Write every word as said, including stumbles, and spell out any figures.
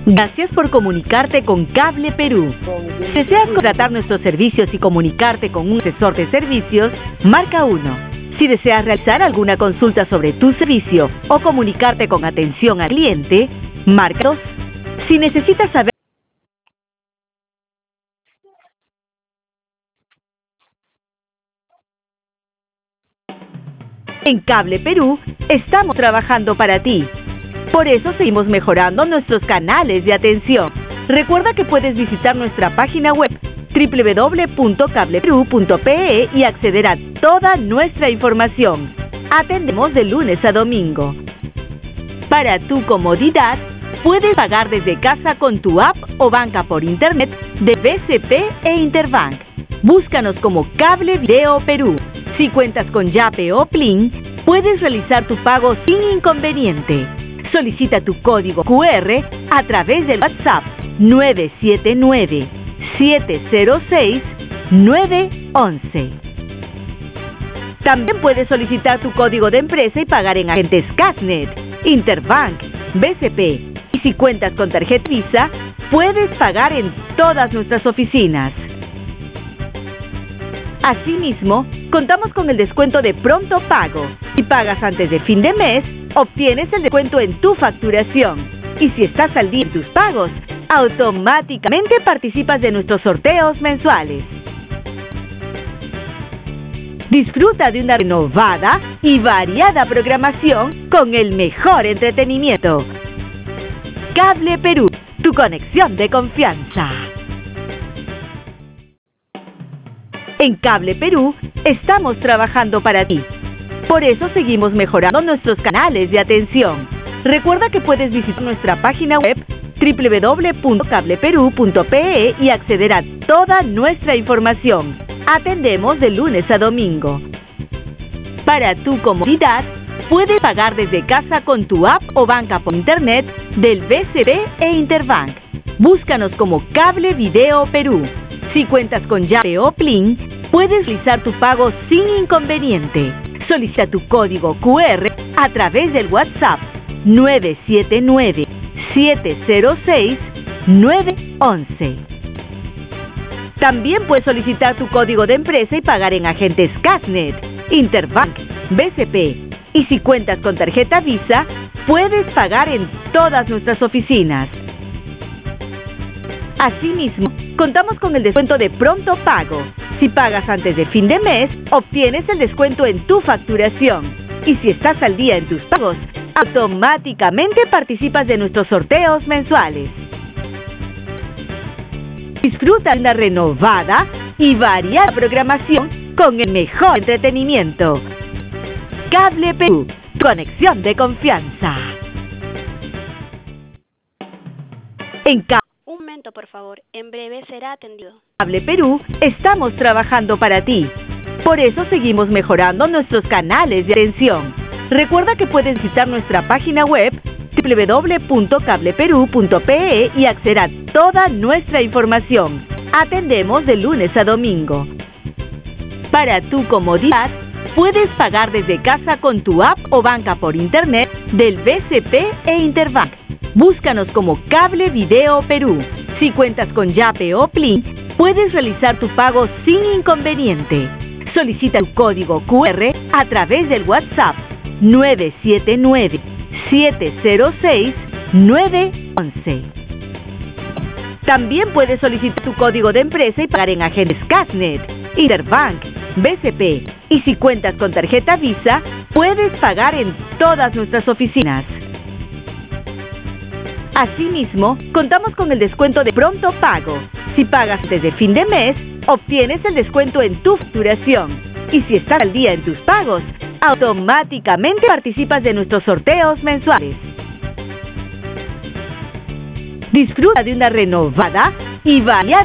Gracias por comunicarte con Cable Perú. Si deseas contratar nuestros servicios y comunicarte con un asesor de servicios, marca uno. Si deseas realizar alguna consulta sobre tu servicio o comunicarte con atención al cliente, marca dos. Si necesitas saber en Cable Perú, estamos trabajando para ti. Por eso seguimos mejorando nuestros canales de atención. Recuerda que puedes visitar nuestra página web doble u doble u doble u punto cable perú punto pe e y acceder a toda nuestra información. Atendemos de lunes a domingo. Para tu comodidad, puedes pagar desde casa con tu app o banca por internet de B C P e Interbank. Búscanos como Cable Video Perú. Si cuentas con Yape o Plin, puedes realizar tu pago sin inconveniente. Solicita tu código cu erre a través del WhatsApp nueve siete nueve, siete cero seis, nueve uno uno. También puedes solicitar tu código de empresa y pagar en agentes Casnet, Interbank, B C P. Y si cuentas con tarjeta Visa, puedes pagar en todas nuestras oficinas. Asimismo, contamos con el descuento de pronto pago. Si pagas antes de fin de mes, obtienes el descuento en tu facturación. Y si estás al día en tus pagos, automáticamente participas de nuestros sorteos mensuales. Disfruta de una renovada y variada programación con el mejor entretenimiento. Cable Perú, tu conexión de confianza. En Cable Perú, estamos trabajando para ti. Por eso seguimos mejorando nuestros canales de atención. Recuerda que puedes visitar nuestra página web doble u doble u doble u punto cable perú punto pe e y acceder a toda nuestra información. Atendemos de lunes a domingo. Para tu comodidad, puedes pagar desde casa con tu app o banca por internet del B C P e Interbank. Búscanos como Cable Video Perú. Si cuentas con Yape o Plin, puedes realizar tu pago sin inconveniente. Solicita tu código cu erre a través del WhatsApp nueve siete nueve, siete cero seis, nueve uno uno. También puedes solicitar tu código de empresa y pagar en agentes Casnet, Interbank, B C P. Y si cuentas con tarjeta Visa, puedes pagar en todas nuestras oficinas. Asimismo, contamos con el descuento de pronto pago. Si pagas antes de fin de mes, obtienes el descuento en tu facturación. Y si estás al día en tus pagos, automáticamente participas de nuestros sorteos mensuales. Disfruta de una renovada y variada programación con el mejor entretenimiento. Cable Perú, conexión de confianza. En Cable Un momento, por favor. En breve será atendido. Cable Perú, estamos trabajando para ti. Por eso seguimos mejorando nuestros canales de atención. Recuerda que puedes visitar nuestra página web doble u doble u doble u punto cable perú punto pe e y acceder a toda nuestra información. Atendemos de lunes a domingo. Para tu comodidad, puedes pagar desde casa con tu app o banca por internet del B C P e Interbank. Búscanos como Cable Video Perú. Si cuentas con Yape o Plin, puedes realizar tu pago sin inconveniente. Solicita tu código cu erre a través del WhatsApp nueve siete nueve, siete cero seis, nueve uno uno. También puedes solicitar tu código de empresa y pagar en agentes Casnet, Interbank, B C P. Y si cuentas con tarjeta Visa, puedes pagar en todas nuestras oficinas. Asimismo, contamos con el descuento de pronto pago. Si pagas desde fin de mes, obtienes el descuento en tu facturación. Y si estás al día en tus pagos, automáticamente participas de nuestros sorteos mensuales. Disfruta de una renovada y variada